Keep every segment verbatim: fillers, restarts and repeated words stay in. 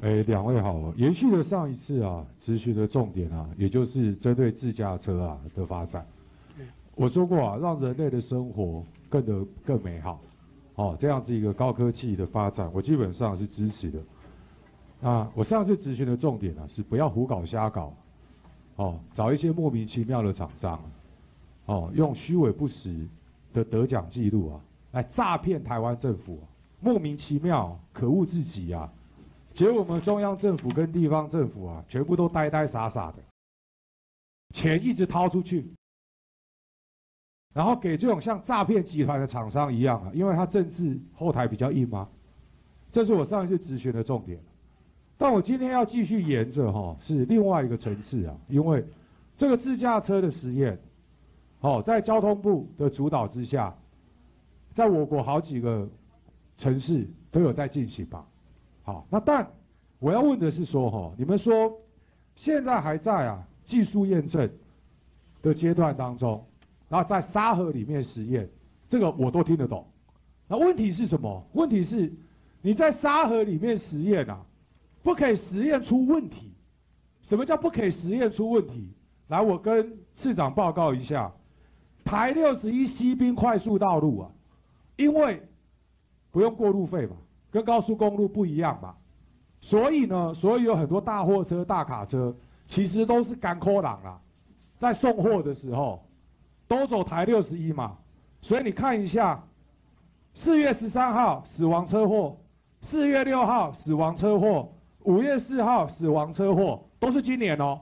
哎，两位好，延续了上一次啊，咨询的重点啊，也就是针对自驾车啊的发展。我说过啊，让人类的生活更得更美好，哦，这样子一个高科技的发展，我基本上是支持的。那我上次咨询的重点啊，是不要胡搞瞎搞，哦，找一些莫名其妙的厂商，哦，用虚伪不实的得奖记录啊，来诈骗台湾政府、啊，莫名其妙，可恶至极啊！结果我们中央政府跟地方政府啊，全部都呆呆傻傻的，钱一直掏出去，然后给这种像诈骗集团的厂商一样啊，因为他政治后台比较硬嘛。这是我上一次咨询的重点。但我今天要继续沿着哈，是另外一个层次啊，因为这个自驾车的实验，哦，在交通部的主导之下，在我国好几个城市都有在进行吧。好，那但我要问的是说，哈，你们说现在还在啊技术验证的阶段当中，然后在沙盒里面实验，这个我都听得懂。那问题是什么？问题是你在沙盒里面实验啊，不可以实验出问题。什么叫不可以实验出问题？来，我跟市长报告一下，台六十一西滨快速道路啊，因为不用过路费嘛，跟高速公路不一样嘛，所以呢，所以有很多大货车、大卡车其实都是赶扣郎啦，在送货的时候都走台六十一嘛，所以你看一下，四月十三号死亡车祸，四月六号死亡车祸，五月四号死亡车祸，都是今年哦。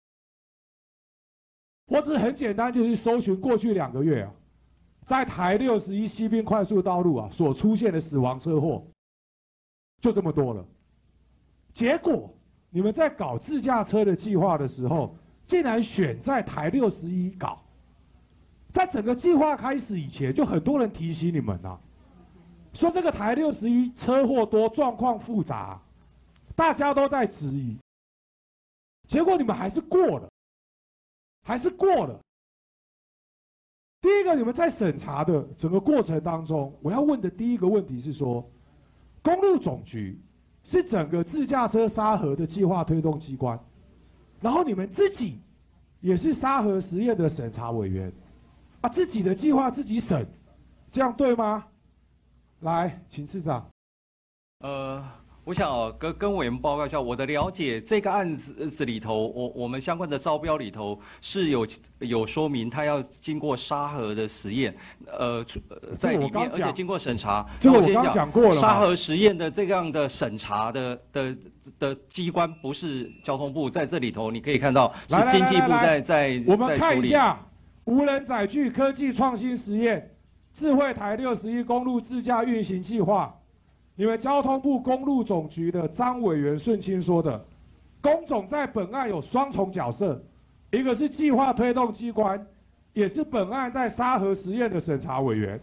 我只很简单，就是搜寻过去两个月啊，在台六十一西滨快速道路啊所出现的死亡车祸，就这么多了。结果你们在搞自驾车的计划的时候，竟然选在台六十一搞。在整个计划开始以前，就很多人提醒你们啊，说这个台六十一车祸多，状况复杂，大家都在质疑。结果你们还是过了，还是过了。第一个，你们在审查的整个过程当中，我要问的第一个问题是说，公路总局是整个自驾车沙盒的计划推动机关，然后你们自己也是沙盒实验的审查委员，啊，自己的计划自己审，这样对吗？来，请市长。 呃，我想哦，跟跟委员报告一下我的了解，这个案子子里头，我我们相关的招标里头是有有说明，它要经过沙盒的实验，呃，在里面，而且经过审查。 这个我刚讲过了。 沙盒实验的这样的审查的的的机关不是交通部，在这里头你可以看到是经济部在在我们看一下无人载具科技创新实验智慧台六十一公路自驾运行计划。你们交通部公路总局的张委员顺清说的，公总在本案有双重角色，一个是计划推动机关，也是本案在沙盒实验的审查委员。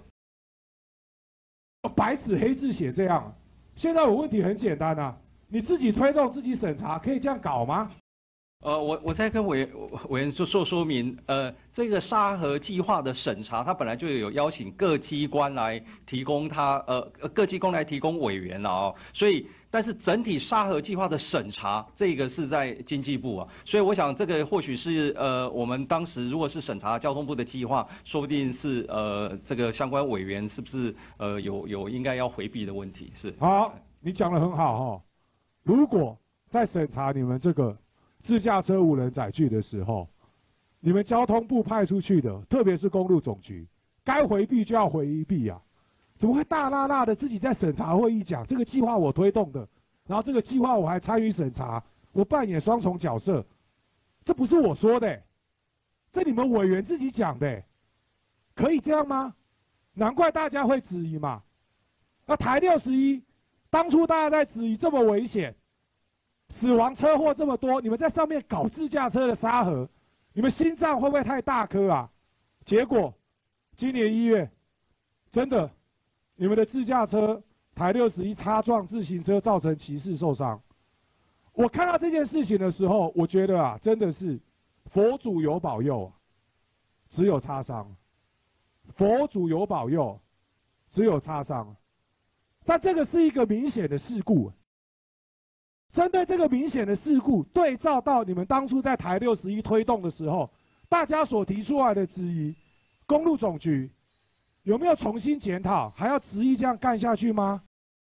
白纸黑字写这样，现在我问题很简单啊，你自己推动自己审查，可以这样搞吗？ 呃，我我在跟委委员做做说明，呃，这个沙盒计划的审查，它本来就有邀请各机关来提供它，呃，各机关来提供委员了哦，所以，但是整体沙盒计划的审查，这个是在经济部啊，所以我想这个或许是呃，我们当时如果是审查交通部的计划，说不定是呃，这个相关委员是不是呃有有应该要回避的问题是？ 好，你讲得很好哈，如果在审查你们这个自驾车无人载具的时候，你们交通部派出去的，特别是公路总局，该回避就要回避啊！怎么会大辣辣的自己在审查会议讲这个计划我推动的，然后这个计划我还参与审查，我扮演双重角色，这不是我说的、欸，这你们委员自己讲的、欸，可以这样吗？难怪大家会质疑嘛。那台六十一，当初大家在质疑这么危险。死亡车祸这么多，你们在上面搞自驾车的沙盒，你们心脏会不会太大颗啊？结果今年一月，真的，你们的自驾车台六十一擦撞自行车，造成骑士受伤。我看到这件事情的时候，我觉得啊，真的是佛祖有保佑，只有擦伤；佛祖有保佑，只有擦伤。但这个是一个明显的事故。 针对这个明显的事故，对照到你们当初在台六十一推动的时候，大家所提出来的质疑，公路总局有没有重新检讨？还要执意这样干下去吗？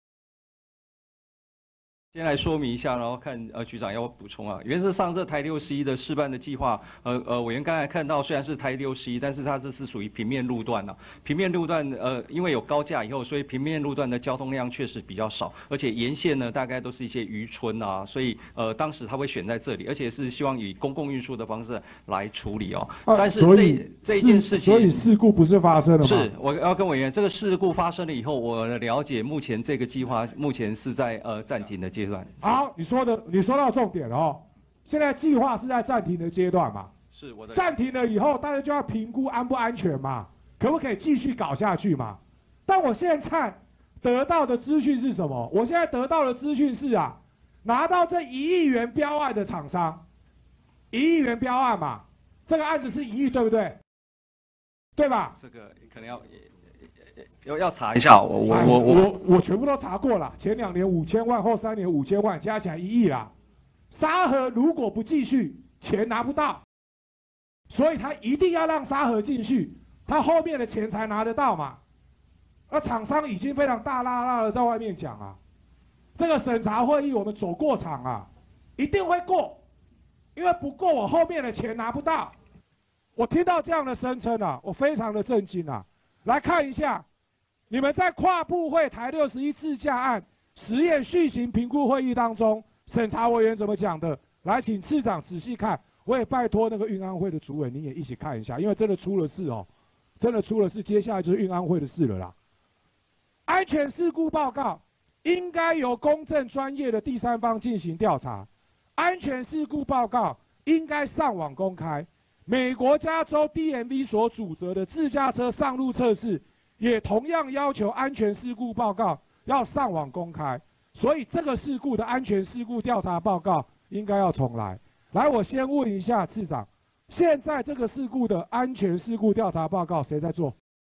先来说明一下，然后看呃局长要补充啊。原则上，这台六十一的示范的计划，呃呃，委员刚才看到，虽然是台六十一，但是它这是属于平面路段啊。平面路段呃，因为有高架以后，所以平面路段的交通量确实比较少，而且沿线呢大概都是一些渔村啊，所以呃当时他会选在这里，而且是希望以公共运输的方式来处理哦。 啊、 但是这这一件事情， 所以事故不是发生了吗？ 是，我要跟委员，这个事故发生了以后，我的了解，目前这个计划目前是在呃暂停的阶段。 好，你说的，你说到重点了哦。现在计划是在暂停的阶段嘛？ 是我的。 暂停了以后，大家就要评估安不安全嘛，可不可以继续搞下去嘛？但我现在得到的资讯是什么？我现在得到的资讯是啊，拿到这一亿元标案的厂商，一亿元标案嘛，这个案子是一亿，对不对？对吧？ 这个可能要要要查一下，我我我我我全部都查过了，前两年五千万，后三年五千万，加起来一亿啦。沙河如果不继续，钱拿不到，所以他一定要让沙河继续，他后面的钱才拿得到嘛。而厂商已经非常大拉拉的在外面讲啊，这个审查会议我们走过场啊，一定会过，因为不过我后面的钱拿不到。我听到这样的声称啊，我非常的震惊啊。来看一下，你们在跨部会台六十一自驾案实验续行评估会议当中，审查委员怎么讲的？来，请次长仔细看。我也拜托那个运安会的主委，你也一起看一下，因为真的出了事哦，真的出了事，接下来就是运安会的事了啦。安全事故报告应该由公正专业的第三方进行调查，安全事故报告应该上网公开。美国加州 D M V 所主责的自驾车上路测试，也同样要求安全事故报告要上网公开。所以这个事故的安全事故调查报告应该要重来。来，我先问一下次长，现在这个事故的安全事故调查报告谁在做？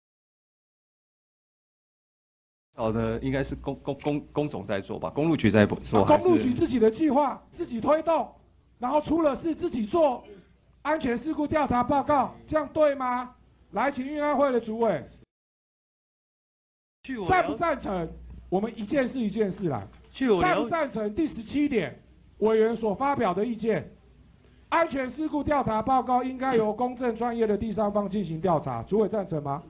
好的，应该是公公公公总在做吧，公路局在做。 公路局自己的计划自己推动，然后出了事自己做安全事故调查报告，这样对吗？来，请运安会的主委，赞不赞成？我们一件事一件事来。赞不赞成第十七点委员所发表的意见？安全事故调查报告应该由公正专业的第三方进行调查，主委赞成吗？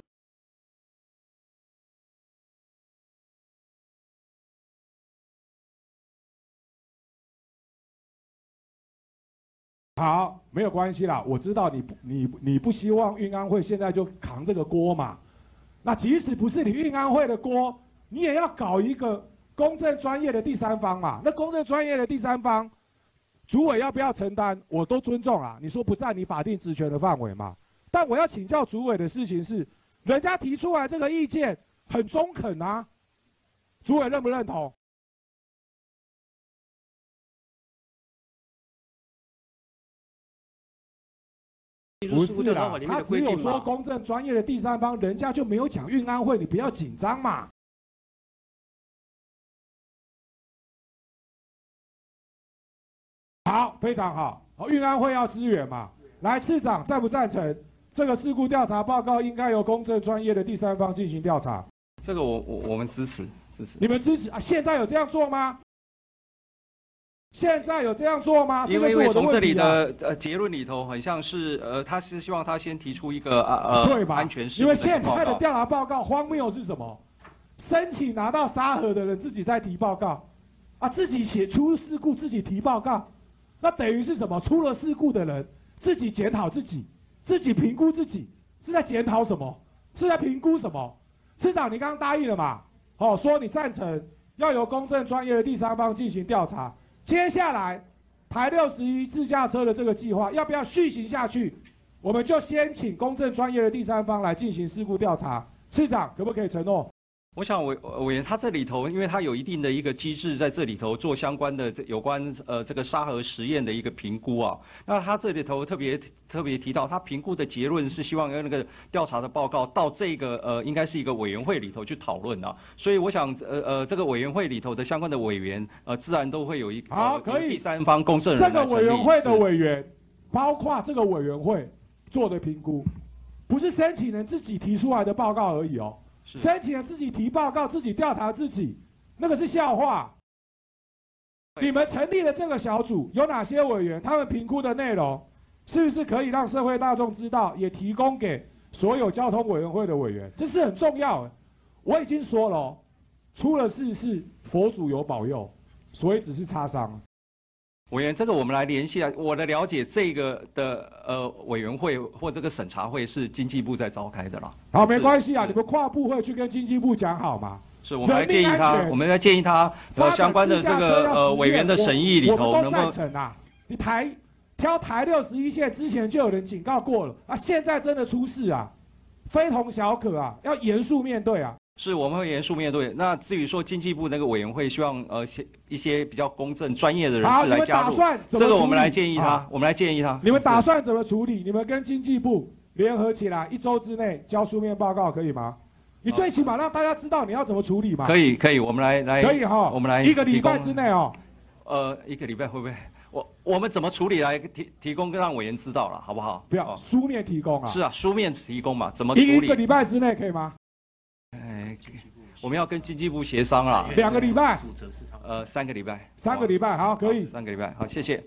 好，没有关系啦，我知道你不你你不希望运安会现在就扛这个锅嘛。那即使不是你运安会的锅，你也要搞一个公正专业的第三方嘛。那公正专业的第三方，主委要不要承担？我都尊重啊。你说不在你法定职权的范围嘛？但我要请教主委的事情是，人家提出来这个意见很中肯啊，主委认不认同？不是啦，他只有说公正专业的第三方，人家就没有讲运安会，你不要紧张嘛。好，非常好，运安会要支援嘛。来，次长赞不赞成这个事故调查报告应该由公正专业的第三方进行调查？ 这个我我我们支持支持。 你们支持啊？现在有这样做吗？现在有这样做吗？ 因为因为从这里的呃结论里头，很像是呃，他是希望他先提出一个呃对吧？ 安全事因为现在的调查报告荒谬是什么？申请拿到沙盒的人自己在提报告，啊，自己写出事故自己提报告，那等于是什么？出了事故的人自己检讨自己，自己评估自己，是在检讨什么？是在评估什么？市长，你刚刚答应了嘛？哦，说你赞成要由公正专业的第三方进行调查。接下来，台六十一自驾车的这个计划要不要续行下去？我们就先请公正专业的第三方来进行事故调查。市长可不可以承诺？ 我想委委员他这里头，因为他有一定的一个机制在这里头做相关的这有关呃这个沙盒实验的一个评估啊。那他这里头特别特别提到，他评估的结论是希望用那个调查的报告到这个呃应该是一个委员会里头去讨论啊。所以我想呃呃这个委员会里头的相关的委员呃自然都会有一个好、 呃、 可以第三方公证人这个委员会的是委员，包括这个委员会做的评估，不是申请人自己提出来的报告而已哦。申请人自己提报告，自己调查自己，那个是笑话。你们成立了这个小组，有哪些委员？他们评估的内容是不是可以让社会大众知道，也提供给所有交通委员会的委员？这是很重要的。我已经说了、哦，出了事是佛祖有保佑，所以只是擦伤。 委员，这个我们来联系啊。我的了解，这个的呃委员会或这个审查会是经济部在召开的啦。 好，没关系啊，你们跨部会去跟经济部讲好吗？ 是我们来建议他，我们来建议他呃相关的这个呃委员的审议里头，能不能？ 成啊！你台挑台六十一线之前就有人警告过了啊，现在真的出事啊，非同小可啊，要严肃面对啊。 是，我们会严肃面对。那至于说经济部那个委员会，希望呃一些比较公正、专业的人士来加入。这个我们来建议他，我们来建议他。 你们打算怎么处理？你们跟经济部联合起来，一周之内交书面报告，可以吗？你最起码让大家知道你要怎么处理嘛。 可以，可以，我们来来。 可以哈， 我们来一个礼拜之内哦。 呃，一个礼拜会不会？我我们怎么处理来提提供让委员知道了，好不好？ 不要书面提供啊。 是啊，书面提供嘛，怎么处理？ 一个礼拜之内可以吗？ 哎，我们要跟经济部协商啦。 两个礼拜。 呃，三个礼拜。 三个礼拜，好，可以。 三个礼拜，好，谢谢。